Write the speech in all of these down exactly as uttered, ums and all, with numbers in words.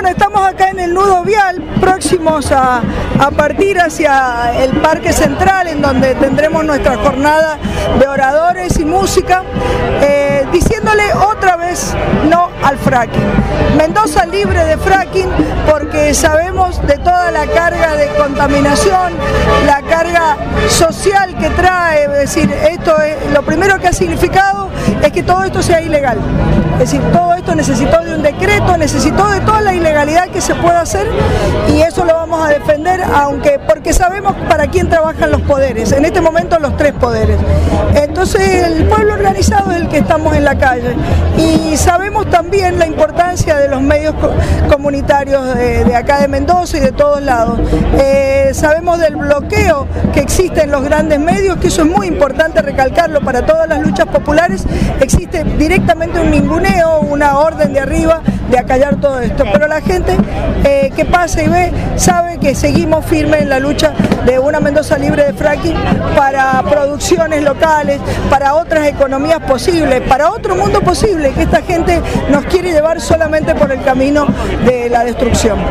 Bueno, estamos acá en el nudo vial, próximos a, a partir hacia el Parque Central, en donde tendremos nuestra jornada de oradores y música, eh, diciéndole otra vez no al fracking. Mendoza libre de fracking, porque sabemos de toda la carga de contaminación, la carga social que trae. Es decir, esto es, lo primero que ha significado es que todo esto sea ilegal. Es decir, todo esto necesitó de un decreto, necesitó de toda la ilegalidad que se pueda hacer, y eso lo vamos a defender, aunque porque sabemos para quién trabajan los poderes, en este momento los tres poderes. Entonces el pueblo organizado es el que estamos en la calle, y sabemos también la importancia de los medios co comunitarios de, de acá de Mendoza y de todos lados. Eh, sabemos del bloqueo que existe en los grandes medios, que eso es muy importante recalcarlo para todas las luchas populares. Existe directamente un ninguneo, una orden de arriba de acallar todo esto, pero la gente eh, que pasa y ve sabe que seguimos firmes en la lucha de una Mendoza libre de fracking, para producciones locales, para otras economías posibles, para otro mundo posible, que esta gente nos quiere llevar solamente por el camino de la destrucción.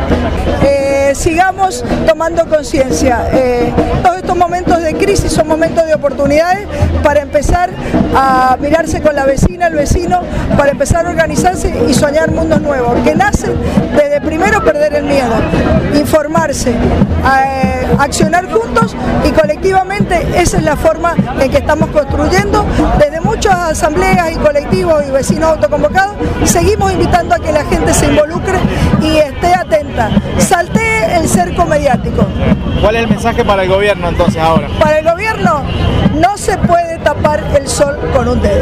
Eh, sigamos tomando conciencia. Eh, todos estos momentos de crisis son momentos de oportunidades para empezar a mirarse con la vecina, el vecino, para empezar a organizarse y soñar mundos nuevos, que nacen desde primero perder el miedo, informarse, eh, accionar juntos y colectivamente. Esa es la forma en que estamos construyendo desde muchas asambleas y colectivos y vecinos autoconvocados. Seguimos invitando a que la gente se involucre y esté atenta, saltee el cerco mediático. ¿Cuál es el mensaje para el gobierno entonces ahora? Para el gobierno, no se puede tapar el sol con un dedo.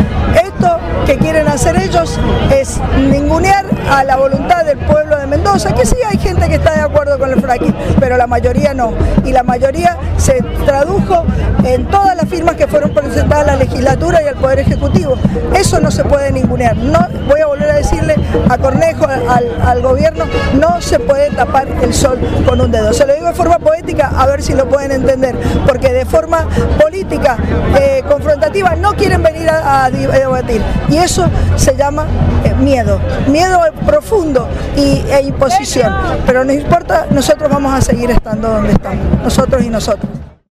Esto que quieren hacer ellos es ningunear a la voluntad del pueblo de Mendoza, que sí hay gente que está de acuerdo con el fracking, pero la mayoría no, y la mayoría se tradujo en todas las firmas que fueron presentadas a la legislatura y al Poder Ejecutivo. Eso no se puede ningunear. No, voy a volver a decirle a Cornejo, al, al gobierno, no se puede tapar el sol con un dedo. Se lo digo de forma poética, a ver si lo pueden entender, porque de forma política, eh, confrontativa, no quieren venir a, a debatir, y eso se llama eh, miedo, miedo profundo y, e imposición, pero no importa, nosotros vamos a seguir estando donde estamos, nosotros y nosotros.